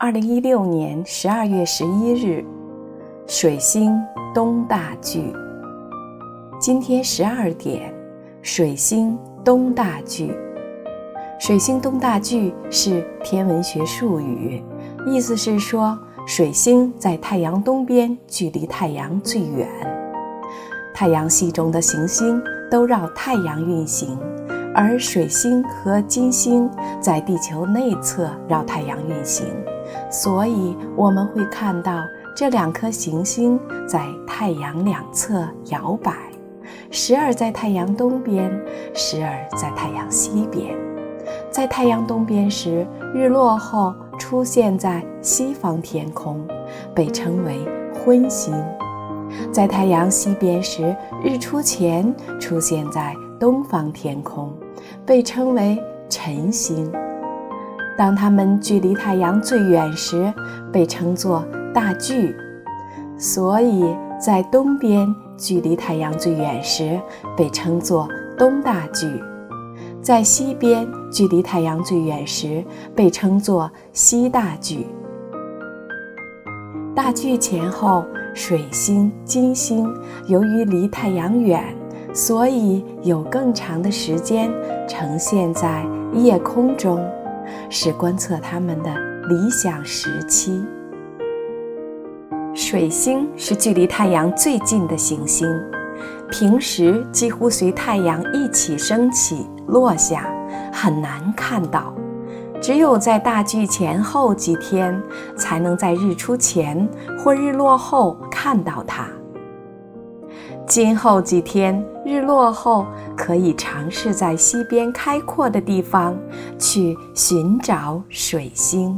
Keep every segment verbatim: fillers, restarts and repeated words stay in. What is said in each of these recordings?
二零一六年十二月十一日，水星东大距。今天十二点，水星东大距。水星东大距是天文学术语，意思是说水星在太阳东边，距离太阳最远。太阳系中的行星都绕太阳运行，而水星和金星在地球内侧绕太阳运行，所以我们会看到这两颗行星在太阳两侧摇摆，时而在太阳东边，时而在太阳西边。在太阳东边时，日落后出现在西方天空，被称为昏星；在太阳西边时，日出前出现在东方天空，被称为晨星。当它们距离太阳最远时，被称作大距。所以在东边距离太阳最远时，被称作东大距；在西边距离太阳最远时，被称作西大距。大距前后，水星、金星由于离太阳远，所以有更长的时间呈现在夜空中，是观测它们的理想时期。水星是距离太阳最近的行星，平时几乎随太阳一起升起落下，很难看到，只有在大距前后几天才能在日出前或日落后看到它。今后几天日落后，可以尝试在西边开阔的地方去寻找水星。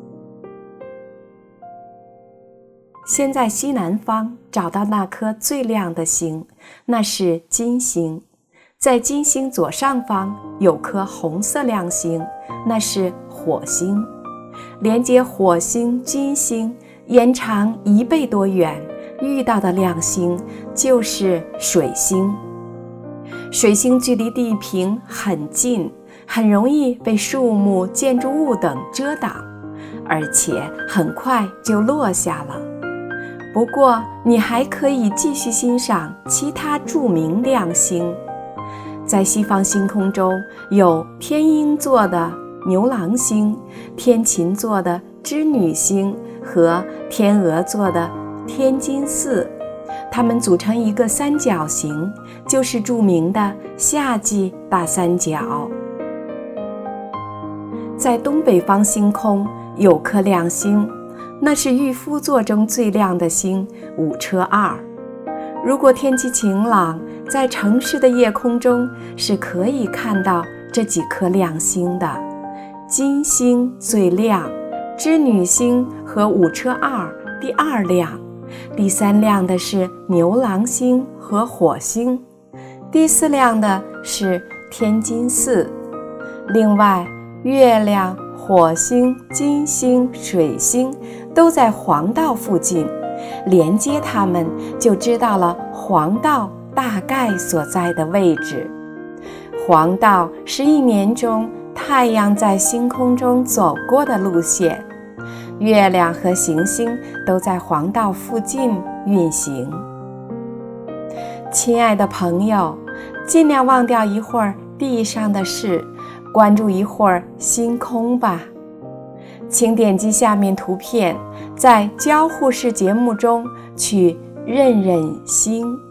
先在西南方找到那颗最亮的星，那是金星。在金星左上方有颗红色亮星，那是火星。连接火星、金星延长一倍多远，遇到的亮星就是水星。水星距离地平很近，很容易被树木、建筑物等遮挡，而且很快就落下了。不过你还可以继续欣赏其他著名亮星。在西方星空中有天鹰座的牛郎星、天琴座的织女星和天鹅座的天津四，它们组成一个三角形，就是著名的夏季大三角。在东北方星空有颗亮星，那是御夫座中最亮的星五车二。如果天气晴朗，在城市的夜空中是可以看到这几颗亮星的。金星最亮，织女星和五车二第二亮，第三亮的是牛郎星和火星，第四亮的是天津四。另外，月亮、火星、金星、水星都在黄道附近，连接它们就知道了黄道大概所在的位置。黄道是一年中太阳在星空中走过的路线，月亮和行星都在黄道附近运行。亲爱的朋友，尽量忘掉一会儿地上的事，关注一会儿星空吧。请点击下面图片，在交互式节目中去认认星。